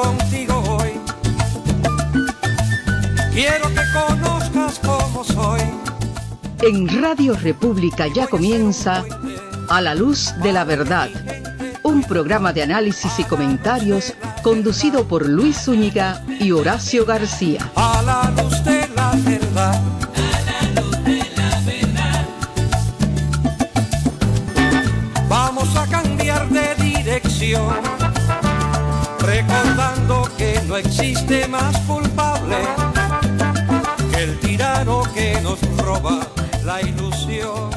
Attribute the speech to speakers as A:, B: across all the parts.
A: contigo hoy. Quiero que conozcas cómo soy.
B: En Radio República ya comienza A la Luz de la Verdad, un programa de análisis y comentarios conducido por Luis Zúñiga y Horacio García.
A: A la luz de la verdad.
C: A la luz de la verdad.
A: Vamos a cambiar de dirección, recordando que no existe más culpable que el tirano que nos roba la ilusión.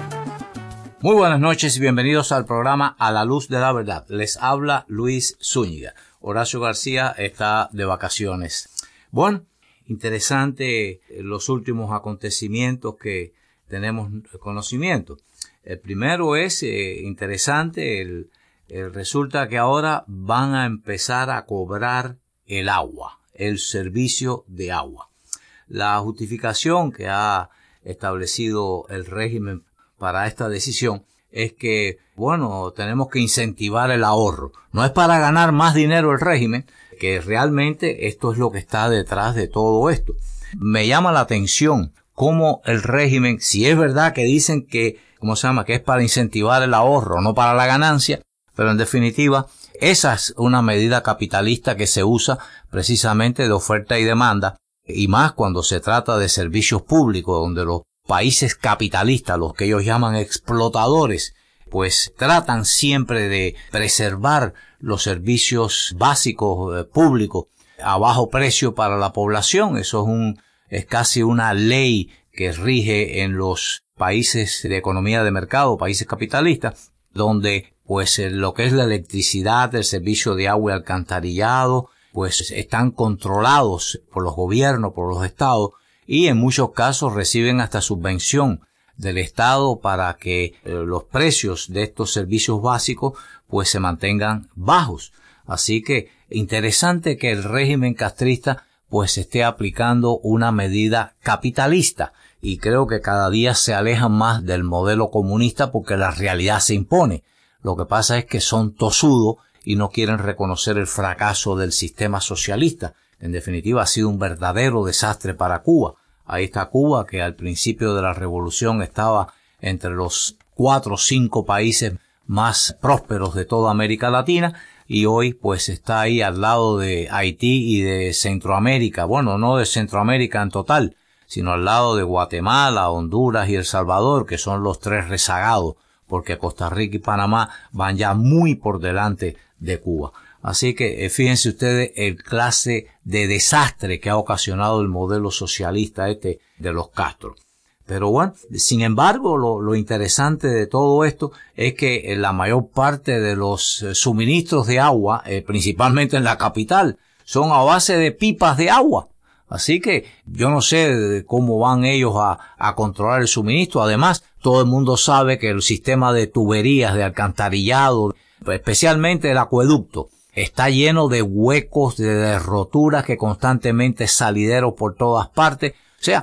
D: Muy buenas noches y bienvenidos al programa A la Luz de la Verdad. Les habla Luis Zúñiga. Horacio García está de vacaciones. Bueno, interesante los últimos acontecimientos que tenemos conocimiento. El primero es interesante, resulta que ahora van a empezar a cobrar el agua, el servicio de agua. La justificación que ha establecido el régimen para esta decisión es que, bueno, tenemos que incentivar el ahorro. No es para ganar más dinero el régimen, que realmente esto es lo que está detrás de todo esto. Me llama la atención cómo el régimen, si es verdad que dicen que, que es para incentivar el ahorro, no para la ganancia, pero en definitiva, esa es una medida capitalista que se usa precisamente de oferta y demanda, y más cuando se trata de servicios públicos, donde los países capitalistas, los que ellos llaman explotadores, pues tratan siempre de preservar los servicios básicos públicos a bajo precio para la población. Eso es casi una ley que rige en los países de economía de mercado, países capitalistas, donde pues lo que es la electricidad, el servicio de agua y alcantarillado, pues están controlados por los gobiernos, por los estados, y en muchos casos reciben hasta subvención del Estado para que los precios de estos servicios básicos pues se mantengan bajos. Así que interesante que el régimen castrista pues esté aplicando una medida capitalista, y creo que cada día se alejan más del modelo comunista porque la realidad se impone. Lo que pasa es que son tosudos y no quieren reconocer el fracaso del sistema socialista. En definitiva, ha sido un verdadero desastre para Cuba. Ahí está Cuba, que al principio de la revolución estaba entre los 4 o 5 países más prósperos de toda América Latina, y hoy pues está ahí al lado de Haití y de Centroamérica. Bueno, no de Centroamérica en total, sino al lado de Guatemala, Honduras y El Salvador, que son los 3 rezagados, porque Costa Rica y Panamá van ya muy por delante de Cuba. Así que fíjense ustedes el clase de desastre que ha ocasionado el modelo socialista de los Castro. Pero bueno, sin embargo, lo interesante de todo esto es que la mayor parte de los suministros de agua, principalmente en la capital, son a base de pipas de agua. Así que yo no sé cómo van ellos a controlar el suministro. Además, todo el mundo sabe que el sistema de tuberías, de alcantarillado, especialmente el acueducto, está lleno de huecos, de roturas, que constantemente salideros por todas partes. O sea,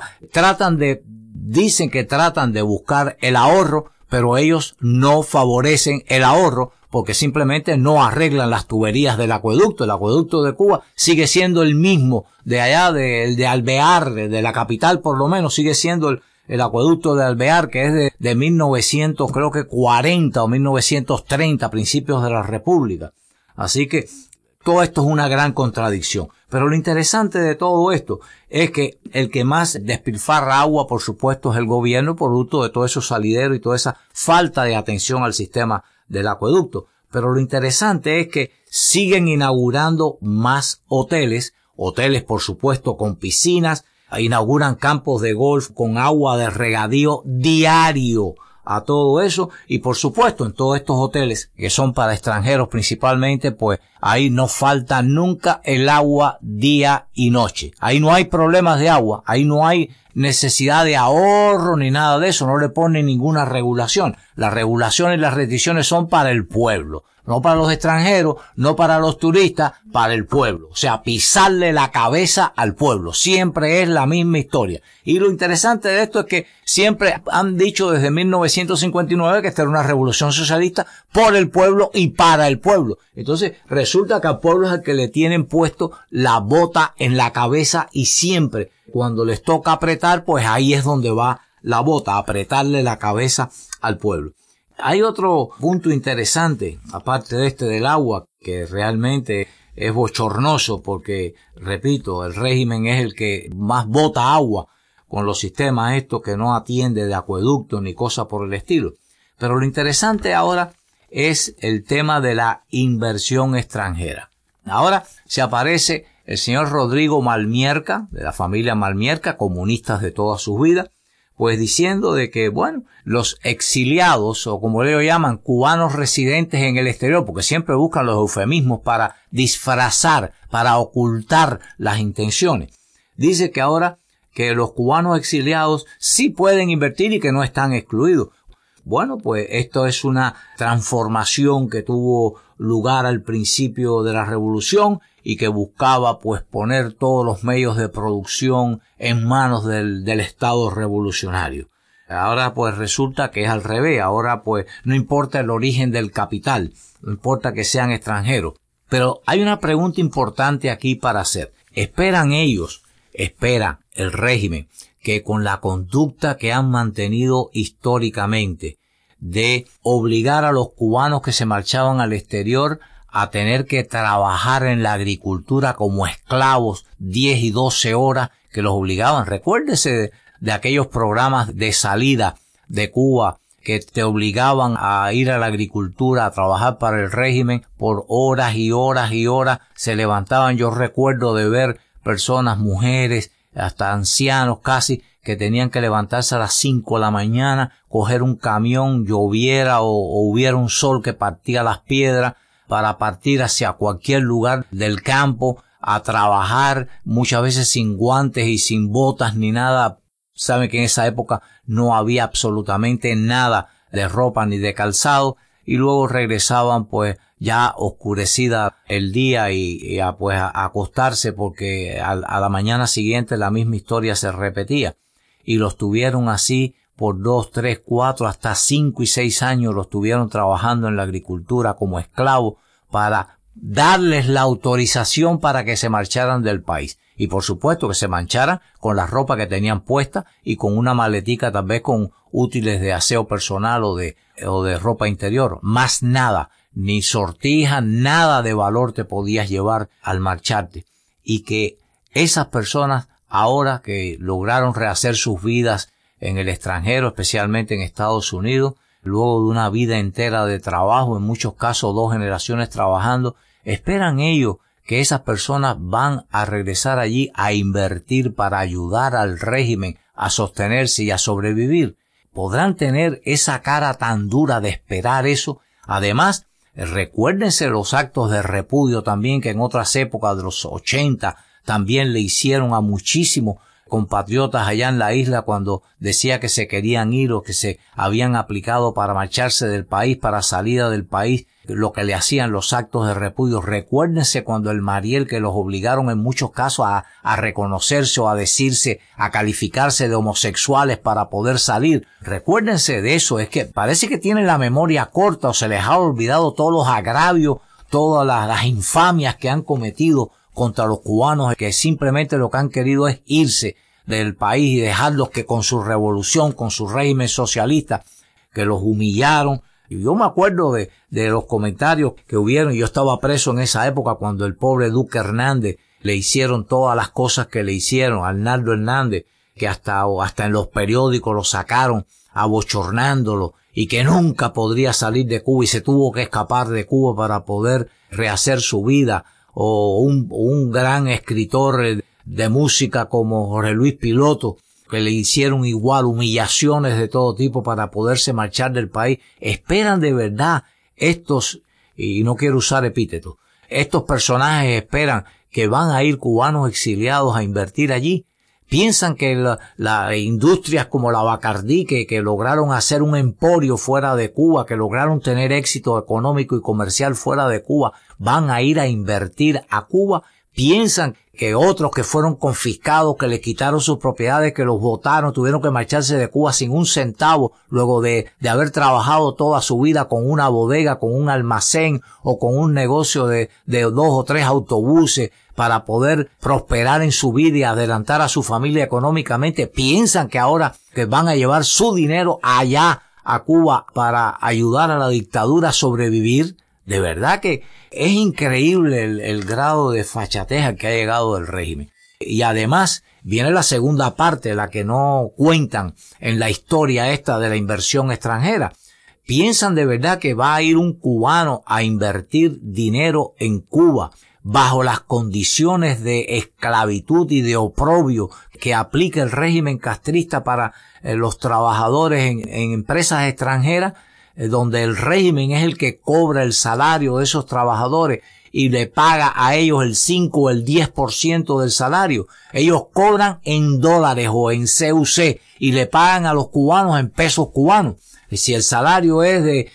D: dicen que tratan de buscar el ahorro, pero ellos no favorecen el ahorro porque simplemente no arreglan las tuberías del acueducto. El acueducto de Cuba sigue siendo el mismo de allá, de Alvear, de la capital por lo menos, sigue siendo el acueducto de Alvear, que es de 1940 o 1930, principios de la República. Así que todo esto es una gran contradicción. Pero lo interesante de todo esto es que el que más despilfarra agua, por supuesto, es el gobierno, producto de todo esos salideros y toda esa falta de atención al sistema del acueducto. Pero lo interesante es que siguen inaugurando más hoteles, por supuesto con piscinas, inauguran campos de golf con agua de regadío diario a todo eso, y por supuesto en todos estos hoteles que son para extranjeros principalmente, pues ahí no falta nunca el agua día y noche. Ahí no hay problemas de agua, ahí no hay necesidad de ahorro ni nada de eso, no le ponen ninguna regulación. Las regulaciones y las restricciones son para el pueblo, no para los extranjeros, no para los turistas, para el pueblo. O sea, pisarle la cabeza al pueblo. Siempre es la misma historia. Y lo interesante de esto es que siempre han dicho desde 1959 que esta era una revolución socialista por el pueblo y para el pueblo. Entonces, resulta que al pueblo es el que le tienen puesto la bota en la cabeza y siempre, cuando les toca apretar, pues ahí es donde va la bota, apretarle la cabeza al pueblo. Hay otro punto interesante, aparte de este del agua, que realmente es bochornoso porque, repito, el régimen es el que más bota agua con los sistemas estos que no atiende de acueducto ni cosa por el estilo. Pero lo interesante ahora es el tema de la inversión extranjera. Ahora se aparece el señor Rodrigo Malmierca, de la familia Malmierca, comunistas de toda su vida, pues diciendo de que, bueno, los exiliados, o como ellos llaman, cubanos residentes en el exterior, porque siempre buscan los eufemismos para disfrazar, para ocultar las intenciones. Dice que ahora que los cubanos exiliados sí pueden invertir y que no están excluidos. Bueno, pues esto es una transformación que tuvo lugar al principio de la revolución y que buscaba pues poner todos los medios de producción en manos del Estado revolucionario. Ahora pues resulta que es al revés. Ahora pues no importa el origen del capital, no importa que sean extranjeros. Pero hay una pregunta importante aquí para hacer. ¿Esperan ellos, espera el régimen, que con la conducta que han mantenido históricamente de obligar a los cubanos que se marchaban al exterior a tener que trabajar en la agricultura como esclavos 10 y 12 horas que los obligaban? Recuérdese de aquellos programas de salida de Cuba que te obligaban a ir a la agricultura, a trabajar para el régimen por horas y horas y horas. Se levantaban, yo recuerdo de ver personas, mujeres, hasta ancianos casi, que tenían que levantarse a las 5 de la mañana, coger un camión, lloviera o hubiera un sol que partía las piedras, para partir hacia cualquier lugar del campo a trabajar, muchas veces sin guantes y sin botas ni nada. Saben que en esa época no había absolutamente nada de ropa ni de calzado, y luego regresaban pues ya oscurecida el día y a acostarse, porque a la mañana siguiente la misma historia se repetía. Y los tuvieron así por 2, 3, 4, hasta 5 y 6 años los tuvieron trabajando en la agricultura como esclavos para darles la autorización para que se marcharan del país. Y por supuesto que se marcharan con la ropa que tenían puesta y con una maletica tal vez con útiles de aseo personal o de ropa interior. Más nada, ni sortija, nada de valor te podías llevar al marcharte. Y que esas personas ahora que lograron rehacer sus vidas en el extranjero, especialmente en Estados Unidos, luego de una vida entera de trabajo, en muchos casos 2 generaciones trabajando, esperan ellos que esas personas van a regresar allí a invertir para ayudar al régimen a sostenerse y a sobrevivir. ¿Podrán tener esa cara tan dura de esperar eso? Además, recuérdense los actos de repudio también que en otras épocas de los 80 también le hicieron a muchísimos compatriotas allá en la isla cuando decía que se querían ir o que se habían aplicado para marcharse del país, para salida del país, lo que le hacían los actos de repudio. Recuérdense cuando el Mariel, que los obligaron en muchos casos a reconocerse o a decirse, a calificarse de homosexuales para poder salir. Recuérdense de eso. Es que parece que tienen la memoria corta o se les ha olvidado todos los agravios, todas las infamias que han cometido contra los cubanos, que simplemente lo que han querido es irse del país y dejarlos que con su revolución, con su régimen socialista, que los humillaron. Y yo me acuerdo de los comentarios que hubieron. Yo estaba preso en esa época cuando el pobre Duque Hernández le hicieron todas las cosas que le hicieron, a Arnaldo Hernández, que hasta en los periódicos lo sacaron abochornándolo y que nunca podría salir de Cuba y se tuvo que escapar de Cuba para poder rehacer su vida. O un gran escritor de música como Jorge Luis Piloto, que le hicieron igual humillaciones de todo tipo para poderse marchar del país. ¿Esperan de verdad estos, y no quiero usar epítetos, estos personajes esperan que van a ir cubanos exiliados a invertir allí? Piensan que las industrias como la Bacardí, que lograron hacer un emporio fuera de Cuba, que lograron tener éxito económico y comercial fuera de Cuba, van a ir a invertir a Cuba. Piensan que otros que fueron confiscados, que le quitaron sus propiedades, que los botaron, tuvieron que marcharse de Cuba sin un centavo, luego de haber trabajado toda su vida con una bodega, con un almacén o con un negocio de 2 o 3 autobuses para poder prosperar en su vida y adelantar a su familia económicamente. Piensan que ahora que van a llevar su dinero allá a Cuba para ayudar a la dictadura a sobrevivir. De verdad que es increíble el grado de fachatez al que ha llegado el régimen. Y además viene la segunda parte, la que no cuentan en la historia esta de la inversión extranjera. Piensan de verdad que va a ir un cubano a invertir dinero en Cuba bajo las condiciones de esclavitud y de oprobio que aplica el régimen castrista para los trabajadores en empresas extranjeras, donde el régimen es el que cobra el salario de esos trabajadores y le paga a ellos el 5 o el 10% del salario. Ellos cobran en dólares o en CUC y le pagan a los cubanos en pesos cubanos. Y si el salario es de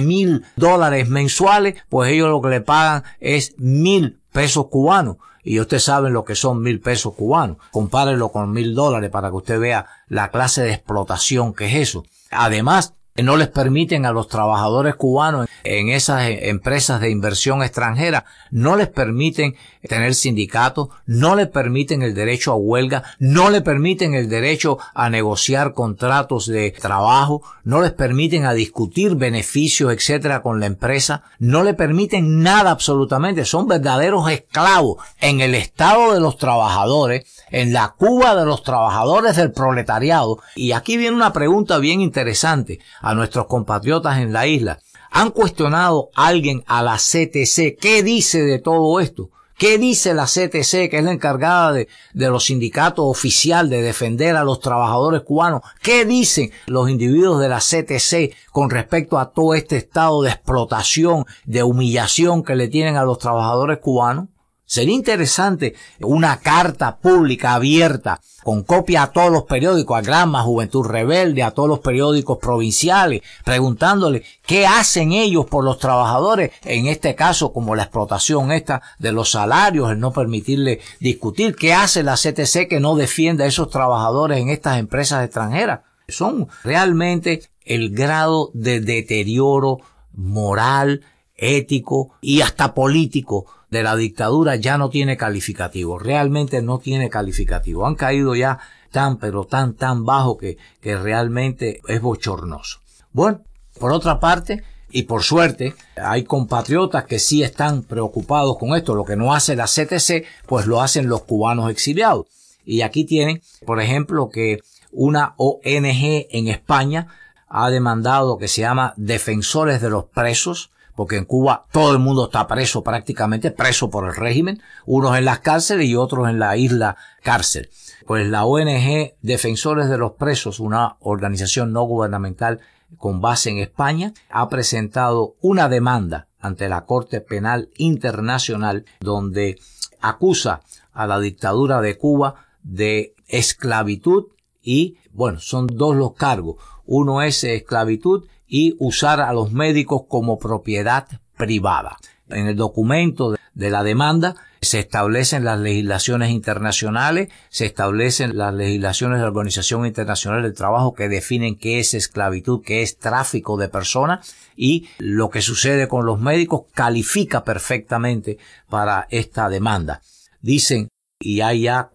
D: $1,000 mensuales, pues ellos lo que le pagan es 1,000 pesos cubanos. Y ustedes saben lo que son 1,000 pesos cubanos. Compárenlo con $1,000 para que usted vea la clase de explotación que es eso. Además, no les permiten a los trabajadores cubanos en esas empresas de inversión extranjera, no les permiten tener sindicatos, no les permiten el derecho a huelga, no les permiten el derecho a negociar contratos de trabajo, no les permiten a discutir beneficios, etcétera, con la empresa, no les permiten nada absolutamente. Son verdaderos esclavos en el estado de los trabajadores, en la Cuba de los trabajadores del proletariado. Y aquí viene una pregunta bien interesante a nuestros compatriotas en la isla. ¿Han cuestionado a alguien a la CTC? ¿Qué dice de todo esto? ¿Qué dice la CTC, que es la encargada de los sindicatos oficial de defender a los trabajadores cubanos? ¿Qué dicen los individuos de la CTC con respecto a todo este estado de explotación, de humillación que le tienen a los trabajadores cubanos? Sería interesante una carta pública abierta con copia a todos los periódicos, a Granma, Juventud Rebelde, a todos los periódicos provinciales, preguntándole qué hacen ellos por los trabajadores, en este caso como la explotación esta de los salarios, el no permitirle discutir, qué hace la CTC que no defiende a esos trabajadores en estas empresas extranjeras. Son realmente el grado de deterioro moral, ético y hasta político de la dictadura ya no tiene calificativo, realmente no tiene calificativo. Han caído ya pero tan bajo que realmente es bochornoso. Bueno, por otra parte, y por suerte, hay compatriotas que sí están preocupados con esto. Lo que no hace la CTC, pues lo hacen los cubanos exiliados. Y aquí tienen, por ejemplo, que una ONG en España ha demandado, que se llama Defensores de los Presos, porque en Cuba todo el mundo está preso, prácticamente preso por el régimen, unos en las cárceles y otros en la isla cárcel. Pues la ONG Defensores de los Presos, una organización no gubernamental con base en España, ha presentado una demanda ante la Corte Penal Internacional donde acusa a la dictadura de Cuba de esclavitud y, bueno, son 2 los cargos. Uno es esclavitud y usar a los médicos como propiedad privada. En el documento de la demanda se establecen las legislaciones internacionales, se establecen las legislaciones de la Organización Internacional del Trabajo que definen qué es esclavitud, qué es tráfico de personas, y lo que sucede con los médicos califica perfectamente para esta demanda. Dicen, y hay ya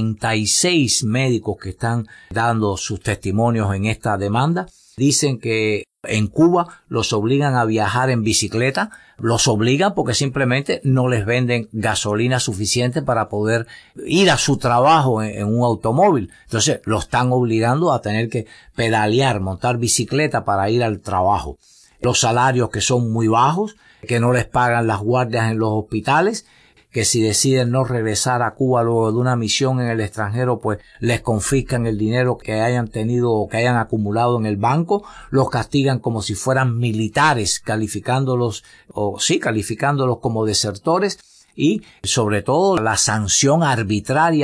D: 46 médicos que están dando sus testimonios en esta demanda, dicen que en Cuba los obligan a viajar en bicicleta, los obligan porque simplemente no les venden gasolina suficiente para poder ir a su trabajo en un automóvil. Entonces los están obligando a tener que pedalear, montar bicicleta para ir al trabajo. Los salarios que son muy bajos, que no les pagan las guardias en los hospitales, que si deciden no regresar a Cuba luego de una misión en el extranjero, pues les confiscan el dinero que hayan tenido o que hayan acumulado en el banco, los castigan como si fueran militares, calificándolos como desertores, y sobre todo la sanción arbitraria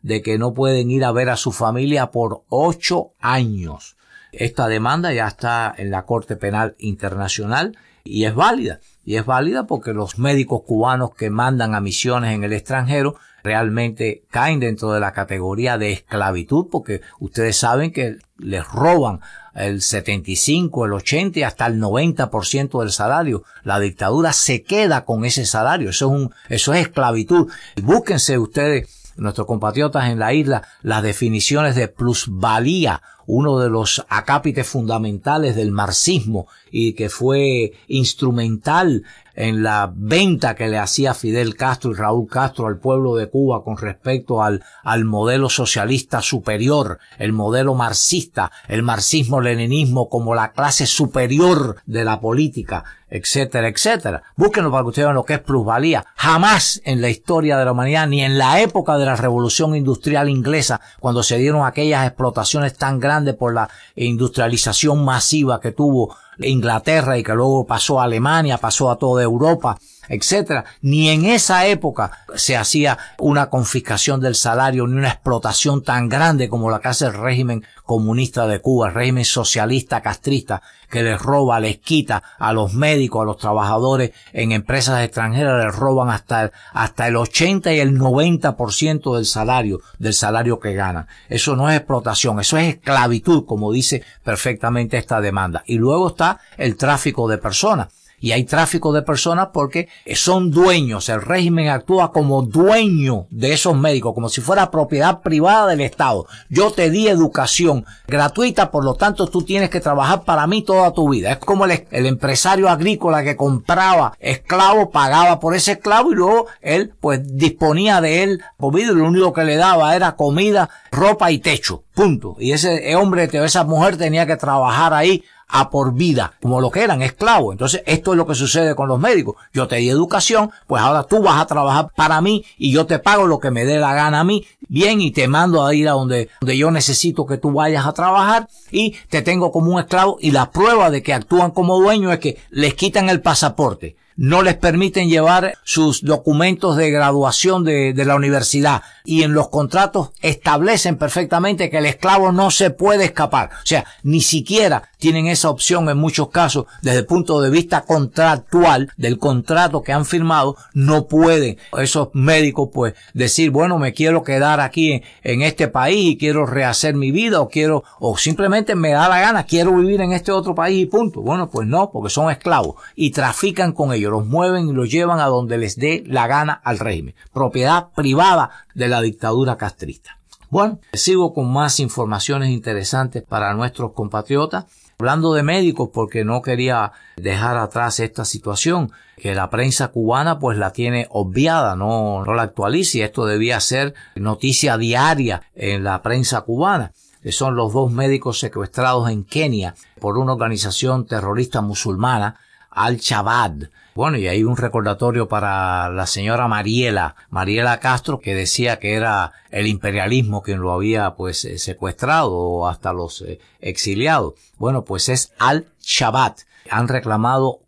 D: de que no pueden ir a ver a su familia por 8 años. Esta demanda ya está en la Corte Penal Internacional y es válida. Y es válida porque los médicos cubanos que mandan a misiones en el extranjero realmente caen dentro de la categoría de esclavitud, porque ustedes saben que les roban el 75, el 80 y hasta el 90% del salario. La dictadura se queda con ese salario. Eso es esclavitud. Búsquense ustedes, nuestros compatriotas en la isla, las definiciones de plusvalía, uno de los acápites fundamentales del marxismo y que fue instrumental en la venta que le hacía Fidel Castro y Raúl Castro al pueblo de Cuba con respecto al modelo socialista superior, el modelo marxista, el marxismo-leninismo como la clase superior de la política, etcétera, etcétera. Búsquenlo para que ustedes vean lo que es plusvalía. Jamás en la historia de la humanidad, ni en la época de la Revolución Industrial Inglesa, cuando se dieron aquellas explotaciones tan grandes por la industrialización masiva que tuvo Inglaterra y que luego pasó a Alemania, pasó a toda Europa, etcétera. Ni en esa época se hacía una confiscación del salario ni una explotación tan grande como la que hace el régimen comunista de Cuba, el régimen socialista castrista, que les roba, les quita a los médicos, a los trabajadores en empresas extranjeras, les roban hasta el 80 y el 90% del salario que ganan. Eso no es explotación, eso es esclavitud, como dice perfectamente esta demanda. Y luego está el tráfico de personas. Y hay tráfico de personas porque son dueños, el régimen actúa como dueño de esos médicos, como si fuera propiedad privada del Estado. Yo te di educación gratuita, por lo tanto tú tienes que trabajar para mí toda tu vida. Es como el empresario agrícola que compraba esclavos, pagaba por ese esclavo y luego él pues disponía de él por vida y lo único que le daba era comida, ropa y techo. Punto. Y ese hombre o esa mujer tenía que trabajar ahí a por vida, como lo que eran, esclavos. Entonces, esto es lo que sucede con los médicos. Yo te di educación, pues ahora tú vas a trabajar para mí y yo te pago lo que me dé la gana a mí, bien, y te mando a ir a donde yo necesito que tú vayas a trabajar y te tengo como un esclavo. Y la prueba de que actúan como dueños es que les quitan el pasaporte, no les permiten llevar sus documentos de graduación de la universidad y en los contratos establecen perfectamente que el esclavo no se puede escapar. O sea, ni siquiera tienen esa opción en muchos casos desde el punto de vista contractual del contrato que han firmado. No pueden esos médicos pues decir, bueno, me quiero quedar aquí en este país y quiero rehacer mi vida o simplemente me da la gana, quiero vivir en este otro país y punto. Bueno, pues no, porque son esclavos y trafican con ellos, los mueven y los llevan a donde les dé la gana al régimen. Propiedad privada de la dictadura castrista. Bueno, sigo con más informaciones interesantes para nuestros compatriotas. Hablando de médicos, porque no quería dejar atrás esta situación, que la prensa cubana pues la tiene obviada, no la actualiza, y esto debía ser noticia diaria en la prensa cubana. Que son los 2 médicos secuestrados en Kenia por una organización terrorista musulmana, Al-Shabaab. Bueno, y hay un recordatorio para la señora Mariela Castro, que decía que era el imperialismo quien lo había pues secuestrado o hasta los exiliados. Bueno, pues es Al-Shabaab. Han reclamado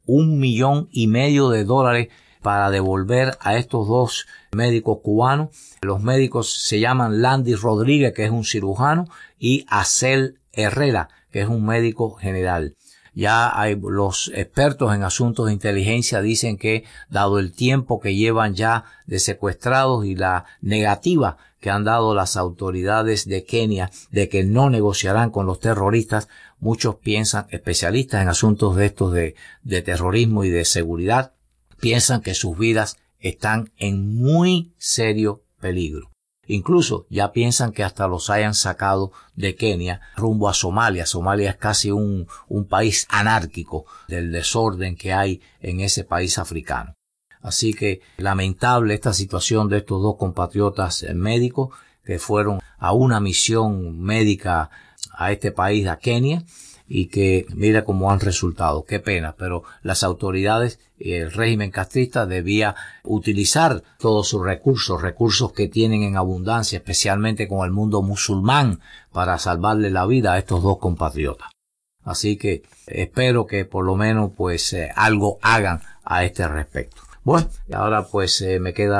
D: $1,5 millones para devolver a estos 2 médicos cubanos. Los médicos se llaman Landy Rodríguez, que es un cirujano, y Acel Herrera, que es un médico general. Ya los expertos en asuntos de inteligencia dicen que, dado el tiempo que llevan ya de secuestrados y la negativa que han dado las autoridades de Kenia de que no negociarán con los terroristas, muchos piensan, especialistas en asuntos de estos de terrorismo y de seguridad, piensan que sus vidas están en muy serio peligro. Incluso ya piensan que hasta los hayan sacado de Kenia rumbo a Somalia. Somalia es casi un país anárquico del desorden que hay en ese país africano. Así que lamentable esta situación de estos 2 compatriotas médicos que fueron a una misión médica a este país, a Kenia, y que mira cómo han resultado. Qué pena, pero las autoridades y el régimen castrista debía utilizar todos sus recursos que tienen en abundancia, especialmente con el mundo musulmán, para salvarle la vida a estos 2 compatriotas. Así que espero que por lo menos pues algo hagan a este respecto. Bueno, y ahora pues me queda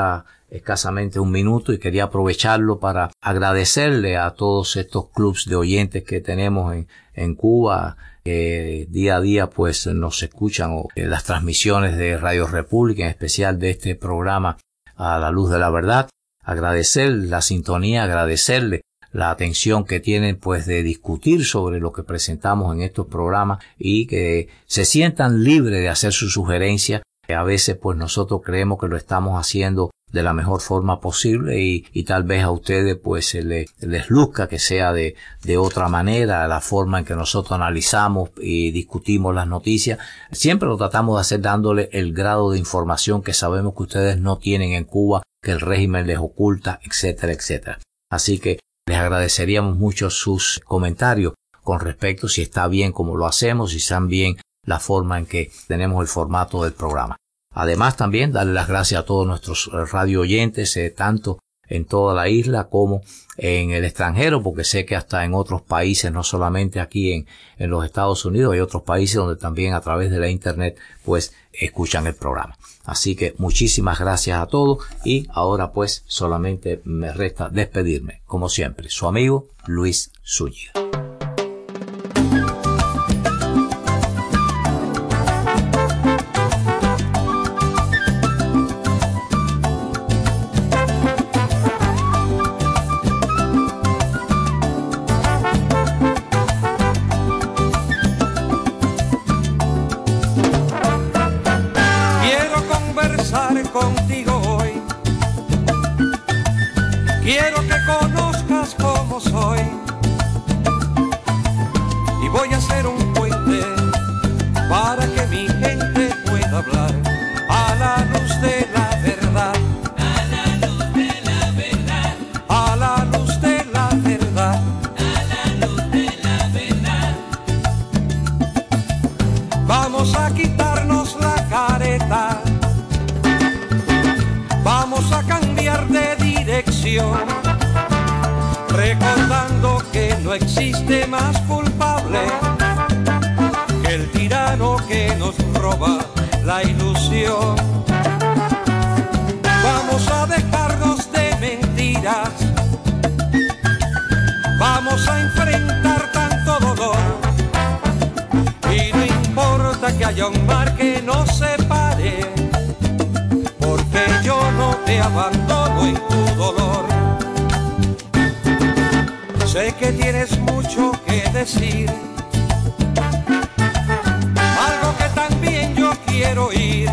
D: escasamente un minuto y quería aprovecharlo para agradecerle a todos estos clubs de oyentes que tenemos en Cuba, que día a día pues nos escuchan, o las transmisiones de Radio República, en especial de este programa A la Luz de la Verdad. Agradecer la sintonía, agradecerle la atención que tienen pues de discutir sobre lo que presentamos en estos programas y que se sientan libres de hacer sus sugerencias. A veces pues nosotros creemos que lo estamos haciendo de la mejor forma posible y tal vez a ustedes pues les luzca que sea de otra manera la forma en que nosotros analizamos y discutimos las noticias. Siempre lo tratamos de hacer dándole el grado de información que sabemos que ustedes no tienen en Cuba, que el régimen les oculta, etcétera, etcétera. Así que les agradeceríamos mucho sus comentarios con respecto si está bien como lo hacemos, si están bien la forma en que tenemos el formato del programa. Además también darle las gracias a todos nuestros radio oyentes, tanto en toda la isla como en el extranjero, porque sé que hasta en otros países, no solamente aquí en los Estados Unidos, hay otros países donde también a través de la internet pues escuchan el programa. Así que muchísimas gracias a todos y ahora pues solamente me resta despedirme, como siempre, su amigo Luis Zúñiga.
A: Contigo hoy quiero que conozcas cómo soy y voy a hacer un puente para que mi gente pueda hablar a la luz de la verdad,
C: A la luz de la verdad,
A: a la luz de la verdad,
C: a la luz de la verdad.
A: vamos a quitarnos la careta, vamos a cambiar de dirección, recordando que no existe más culpable que el tirano que nos roba la ilusión. Vamos a dejarnos de mentiras, vamos a enfrentar tanto dolor y no importa que haya un mar que nos separe, porque yo no te abandono en tu dolor. Sé que tienes mucho que decir, algo que también yo quiero oír,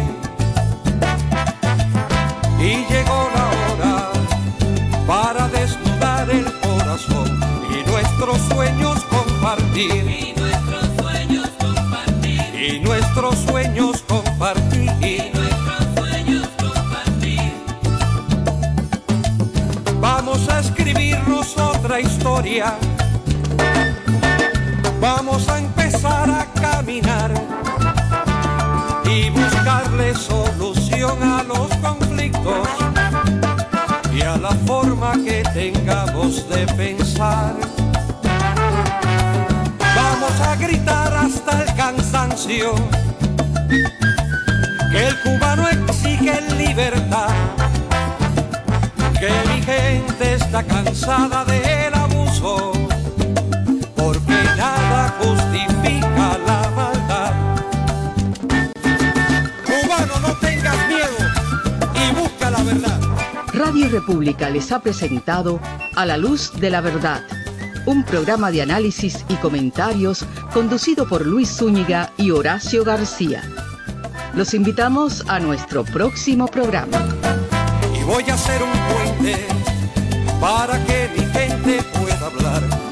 A: y llegó la hora para desnudar el corazón y nuestros sueños compartir,
C: Y nuestros sueños compartir,
A: y nuestros sueños compartir.
C: y nuestros sueños compartir.
A: Vamos a escribirnos otra historia, vamos a empezar a caminar y buscarle solución a los conflictos y a la forma que tengamos de pensar. Vamos a gritar hasta el cansancio que el cubano exige libertad, que mi gente está cansada del abuso, porque nada justifica la maldad. Cubano, no tengas miedo y busca la verdad.
B: Radio República les ha presentado A la Luz de la Verdad, un programa de análisis y comentarios conducido por Luis Zúñiga y Horacio García. Los invitamos a nuestro próximo programa.
A: Y voy a hacer un puente para que mi gente pueda hablar